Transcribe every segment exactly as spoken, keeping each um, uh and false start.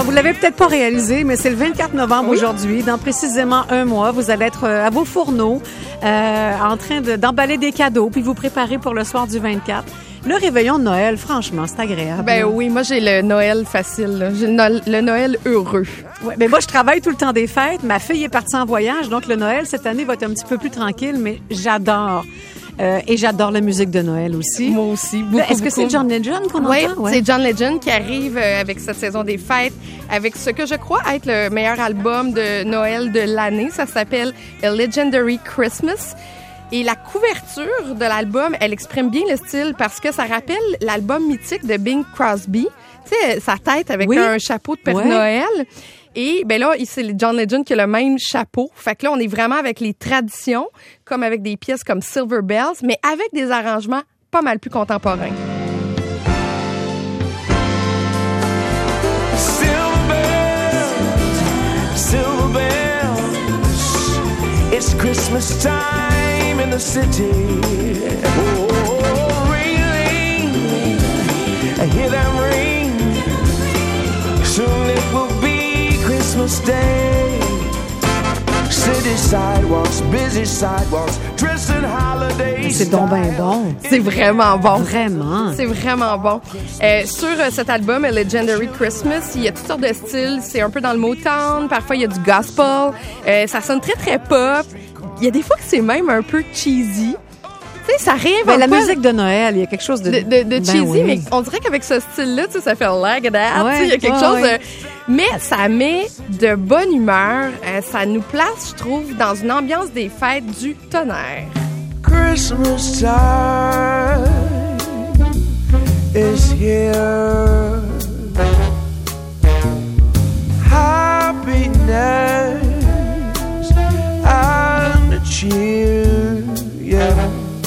vous l'avez peut-être pas réalisé, mais c'est le vingt-quatre novembre oui. aujourd'hui. Dans précisément un mois, vous allez être à vos fourneaux, euh, en train de, d'emballer des cadeaux, puis vous préparer pour le soir du vingt-quatre. Le réveillon de Noël, franchement, c'est agréable. Ben là. oui, moi j'ai le Noël facile, là. J'ai le, no- le Noël heureux. Ouais, ben moi, je travaille tout le temps des fêtes. Ma fille est partie en voyage, donc le Noël, cette année, va être un petit peu plus tranquille, mais j'adore. Euh, et j'adore la musique de Noël aussi. Moi aussi, beaucoup, Est-ce que beaucoup. c'est John Legend qu'on Oui, entend? Ouais, c'est John Legend qui arrive euh, avec cette saison des fêtes, avec ce que je crois être le meilleur album de Noël de l'année. Ça s'appelle A Legendary Christmas. Et la couverture de l'album, elle exprime bien le style parce que ça rappelle l'album mythique de Bing Crosby. Tu sais, sa tête avec oui. un chapeau de Père ouais. Noël. Et ben là, c'est John Legend qui a le même chapeau. Fait que là, on est vraiment avec les traditions, comme avec des pièces comme Silver Bells, mais avec des arrangements pas mal plus contemporains. Silver bells, it's Christmas time in the city. Oh, ring, ring, I hear them ring. Soon it will be Christmas Day. City sidewalks, busy sidewalks, dressed in holiday C'est donc ben bon. C'est vraiment bon. Vraiment. C'est vraiment bon. Euh, sur euh, cet album, A Legendary Christmas, il y a toutes sortes de styles. C'est un peu dans le Motown. Parfois, il y a du gospel. Euh, ça sonne très, très pop. Il y a des fois que c'est même un peu cheesy. Tu sais, ça réinvente Ben, la pas musique de Noël, il y a quelque chose de... de, de, de Ben cheesy, oui. mais on dirait qu'avec ce style-là, tu sais, ça fait like that. Ouais, Tu sais, il y a quelque ouais, chose ouais. de... Mais ça met de bonne humeur. Euh, ça nous place, je trouve, dans une ambiance des fêtes du tonnerre. Christmas time is here. Happiness and cheer, yeah.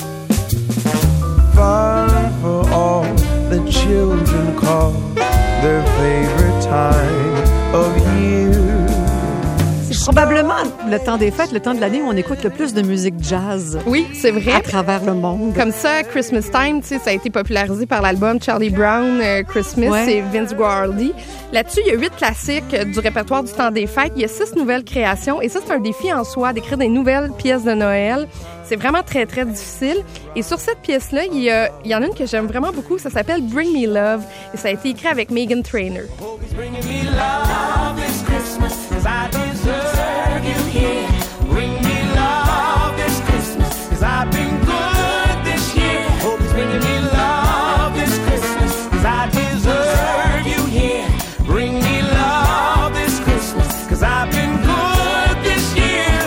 Fun for all the children call their favorite time of year. C'est probablement le temps des fêtes, le temps de l'année où on écoute le plus de musique jazz Oui, c'est vrai. à travers le monde. Comme ça, Christmas Time, tu sais, ça a été popularisé par l'album Charlie Brown euh, Christmas, Ouais. c'est Vince Guaraldi. Là-dessus, il y a huit classiques euh, du répertoire du temps des fêtes. Il y a six nouvelles créations et ça, c'est un défi en soi d'écrire des nouvelles pièces de Noël. C'est vraiment très, très difficile. Et sur cette pièce-là, il y, a, il y en a une que j'aime vraiment beaucoup. Ça s'appelle Bring Me Love et ça a été écrit avec Meghan Trainor. He's bringing me love this Christmas, 'cause I deserve you here. Bring me love this Christmas, 'cause I've been good this year. Hope he's bringing me love this Christmas, 'cause I deserve you here. Bring me love this Christmas, 'cause I've been good this year.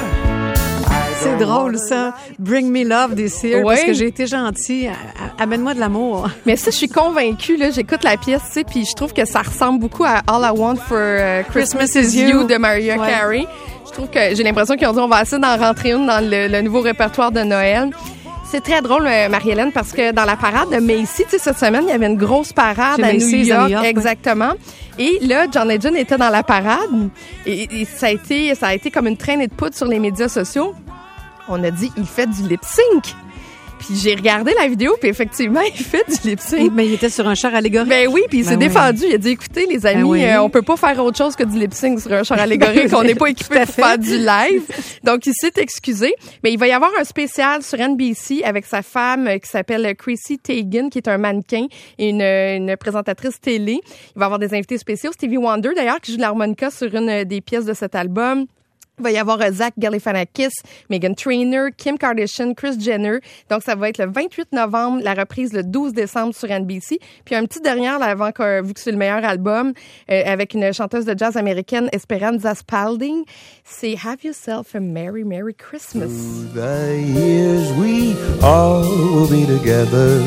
C'est drôle, ça. Bring me love this year, Ouais. parce que j'ai été gentille. A- a- Amène-moi de l'amour. Mais ça, je suis convaincue, là, j'écoute la pièce, tu sais, puis je trouve que ça ressemble beaucoup à All I Want for uh, Christmas, Christmas is is You You de Mariah Ouais. Carey. Je trouve que j'ai l'impression qu'ils ont dit on va essayer d'en rentrer une dans le, le nouveau répertoire de Noël. C'est très drôle, euh, Marie-Hélène, parce que dans la parade de Macy, tu sais, cette semaine, il y avait une grosse parade Chez à New, Macy's, York, à New York, ouais. exactement. Et là, John Legend était dans la parade et, et ça a été, ça a été comme une traînée de poudre sur les médias sociaux. On a dit, il fait du lip-sync. Puis j'ai regardé la vidéo, puis effectivement, il fait du lip-sync. Mais il était sur un char allégorique. Ben oui, puis il Ben s'est oui. défendu. Il a dit, écoutez, les amis, Ben oui. euh, on peut pas faire autre chose que du lip-sync sur un char allégorique. On n'est pas équipé Tout à pour fait. faire du live. Donc, il s'est excusé. Mais il va y avoir un spécial sur N B C avec sa femme euh, qui s'appelle Chrissy Teigen, qui est un mannequin et une, une présentatrice télé. Il va y avoir des invités spéciaux. Stevie Wonder, d'ailleurs, qui joue de l'harmonica sur une des pièces de cet album. Il va y avoir euh, Zach Galifianakis, Meghan Trainor, Kim Kardashian, Kris Jenner. Donc, ça va être le vingt-huit novembre, la reprise le douze décembre sur N B C. Puis, un petit dernier, là, avant que, vu que c'est le meilleur album, euh, avec une chanteuse de jazz américaine, Esperanza Spalding, c'est Have Yourself a Merry, Merry Christmas. The years we all will be together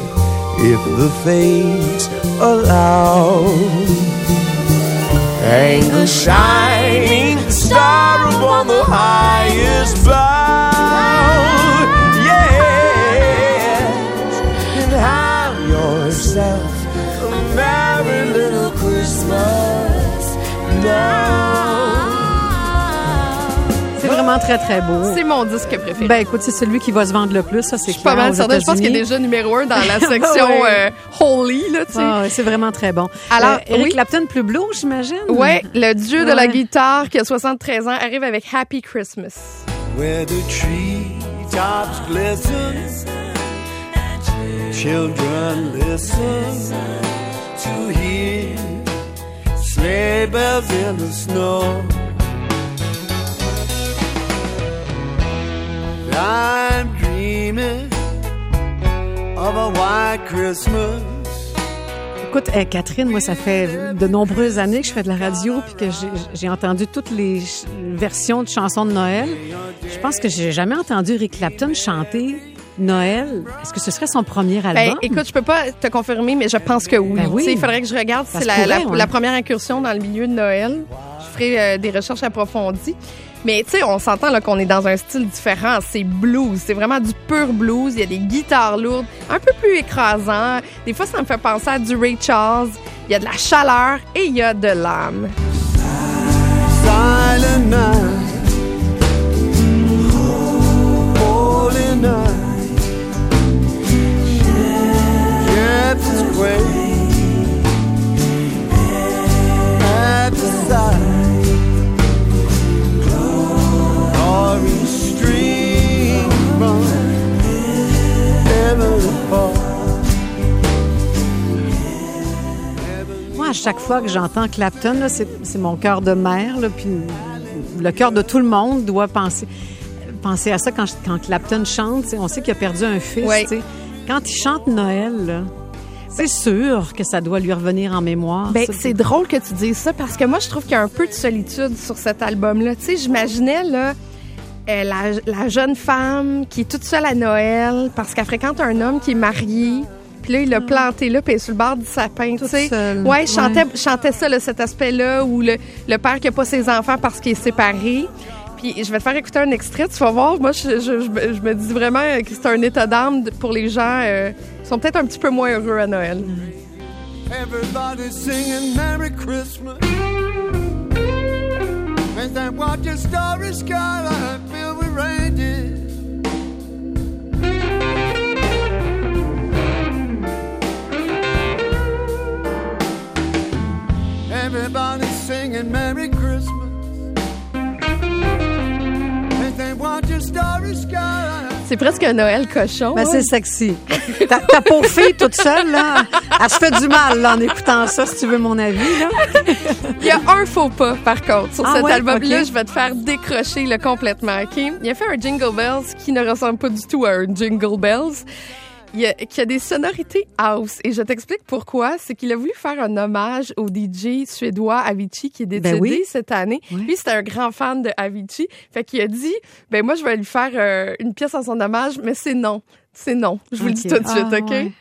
if the fates allow. Hang a shining star upon the highest bough. Yes, and have yourself a merry little Christmas now. C'est vraiment très, très beau. C'est mon disque préféré. Ben écoute, c'est celui qui va se vendre le plus, ça, c'est Je suis clair. pas mal aux certaine. Je pense qu'il États-Unis. est déjà numéro un dans la section Ouais. euh, Holy, là, tu sais. Ah, ouais, c'est vraiment très bon. Alors, Euh, Eric oui. Clapton plus blues, j'imagine? Ouais, le dieu de Ouais. la guitare qui a soixante-treize ans arrive avec Happy Christmas. Where the treetops glisten, children listen to hear sleigh bells in the snow. I'm dreaming of a white Christmas. Écoute, eh, Catherine, moi, ça fait de nombreuses années que je fais de la radio puis que j'ai, j'ai entendu toutes les ch- versions de chansons de Noël. Je pense que j'ai jamais entendu Eric Clapton chanter Noël. Est-ce que ce serait son premier Ben, album? écoute, je peux pas te confirmer, mais je pense que oui. Ben oui. Tu sais, il faudrait que je regarde si Ça c'est se la, pourrait, la, ouais. la première incursion dans le milieu de Noël. Je ferai euh, des recherches approfondies. Mais tu sais, on s'entend là qu'on est dans un style différent. C'est blues, c'est vraiment du pur blues. Il y a des guitares lourdes, un peu plus écrasant. Des fois, ça me fait penser à du Ray Charles. Il y a de la chaleur et il y a de l'âme. Silent night, holy night, shepherds quake at the sight, glory stream from heaven above. Moi, à chaque fois que j'entends Clapton, là, c'est, c'est mon cœur de mère, là, puis le cœur de tout le monde doit penser, penser à ça quand, quand Clapton chante. Tu sais, on sait qu'il a perdu un fils. Oui. Tu sais. Quand il chante Noël, là, c'est sûr que ça doit lui revenir en mémoire. Ben, ça. c'est drôle que tu dises ça parce que moi, je trouve qu'il y a un peu de solitude sur cet album-là. Tu sais, j'imaginais, là, euh, la, la jeune femme qui est toute seule à Noël parce qu'elle fréquente un homme qui est marié. Puis là, il l'a planté là, puis elle est sur le bord du sapin, tu Toute sais. seule. Ouais, je chantais, Ouais. je chantais ça, là, cet aspect-là, où le, le père qui n'a pas ses enfants parce qu'il est séparé. Puis je vais te faire écouter un extrait, tu vas voir. Moi, je, je, je, me- je me dis vraiment que c'est un état d'âme de- pour les gens euh, qui sont peut-être un petit peu moins heureux à Noël. Everybody singing Merry Christmas. And then watch a starry skyline filled with reindeer. Everybody singing Merry Christmas. And then watch a starry skyline. C'est presque un Noël cochon. Ben, hein? c'est sexy. Ta, ta pauvre fille toute seule, là, elle se fait du mal là, en écoutant ça, si tu veux mon avis. Là. Il y a un faux pas, par contre, sur Ah cet ouais? album-là. Ok. Je vais te faire décrocher là, complètement, OK? Il a fait un Jingle Bells qui ne ressemble pas du tout à un Jingle Bells. Il y a, qui a des sonorités house. Et je t'explique pourquoi. C'est qu'il a voulu faire un hommage au D J suédois Avicii qui est décédé Ben oui. cette année. Oui. Lui, c'était un grand fan de Avicii. Fait qu'il a dit, ben moi, je vais lui faire euh, une pièce en son hommage, mais c'est non. C'est non. Je vous le dis Ok. tout de suite, Ah, OK? ouais.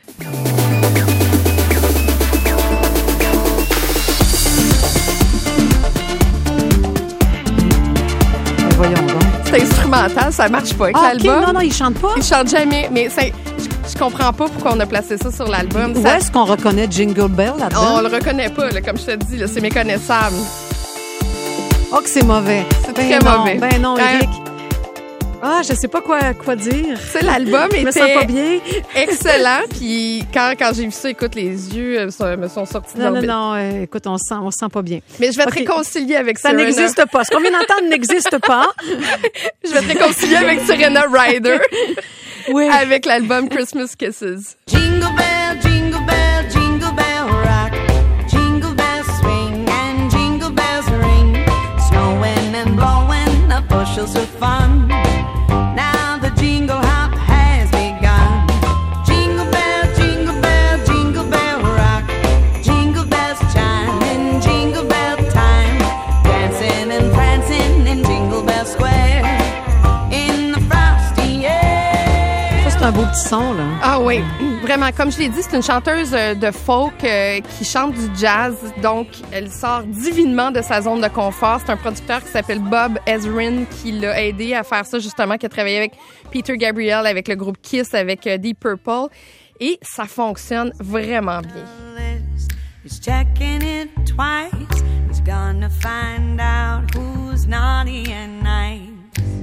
Ben, voyons donc. C'est instrumental, ça marche pas avec Ah, OK, l'album. non, non, il chante pas. Il chante jamais, mais c'est, je, je comprends pas pourquoi on a placé ça sur l'album. Où Ça- est-ce qu'on reconnaît Jingle Bell là-dedans? on le reconnaît pas, là, comme je te dis, là, c'est méconnaissable. Oh, que c'est mauvais. C'est Ben très non, mauvais. Ben non, Hein? Eric. Ah, je sais pas quoi, quoi dire. C'est l'album Je me était sens pas bien. excellent, puis quand, quand j'ai vu ça, écoute, les yeux euh, ça- me sont sortis de Non, non, l'orbite. non, euh, écoute, on se sent, on se sent pas bien. Mais je vais te Ok. réconcilier avec Ça Serena. n'existe pas. Ce qu'on vient d'entendre n'existe pas. Je vais te réconcilier avec Serena Ryder Oui. avec l'album Christmas Kisses. Jingle bell, jingle bell, jingle bell rock. Jingle bells swing and jingle bells ring. Snowing and blowing up bushels of fun. Now the jingle hop has begun. Jingle bell, jingle bell, jingle bell rock. Jingle bells chime in jingle bell time. Dancing and prancing in Jingle Bell Square. In the frosty air. Ça, c'est un beau petit son, là. Ah oui, vraiment. Comme je l'ai dit, c'est une chanteuse euh, de folk euh, qui chante du jazz. Donc, elle sort divinement de sa zone de confort. C'est un producteur qui s'appelle Bob Ezrin qui l'a aidé à faire ça, justement, qui a travaillé avec Peter Gabriel, avec le groupe Kiss, avec euh, Deep Purple. Et ça fonctionne vraiment bien. list. He's checking it twice. He's gonna find out who's naughty and nice.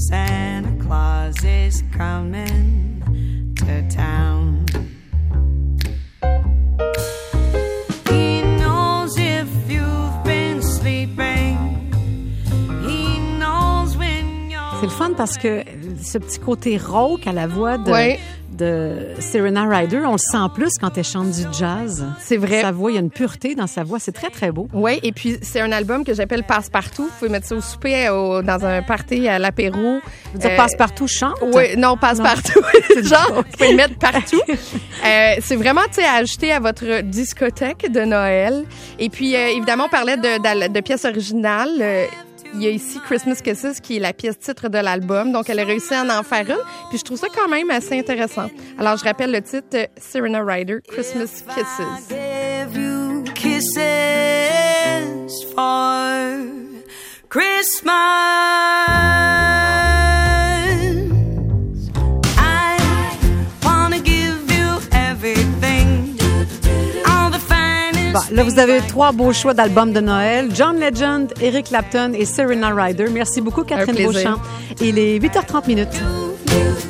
Santa Claus is coming to town. He knows if you've been sleeping. He knows when you're... C'est le fun parce que ce petit côté rauque à la voix de, Ouais. de Serena Ryder, on le sent plus quand elle chante du jazz. C'est vrai. Sa voix, il y a une pureté dans sa voix. C'est très, très beau. Oui, et puis c'est un album que j'appelle Passe-Partout. Vous pouvez mettre ça au souper, au- dans un party, à l'apéro. Je veux dire, Euh, Passe-Partout chante. Oui, non, Passe-Partout. Genre, vous pouvez le mettre partout. Euh, c'est vraiment, tu sais, à ajouter à votre discothèque de Noël. Et puis, euh, évidemment, on parlait de, de, de pièces originales. Euh, Il y a ici Christmas Kisses, qui est la pièce titre de l'album. Donc, elle a réussi à en faire une. Puis, je trouve ça quand même assez intéressant. Alors, je rappelle le titre, euh, Serena Ryder, Christmas Kisses. Give you kisses for Christmas. I wanna give you everything. All the finest. Bon, là, vous avez trois beaux choix d'albums de Noël. John Legend, Eric Clapton et Serena Ryder. Merci beaucoup, Catherine plaisir. Beauchamp. Il est huit heures trente minutes. You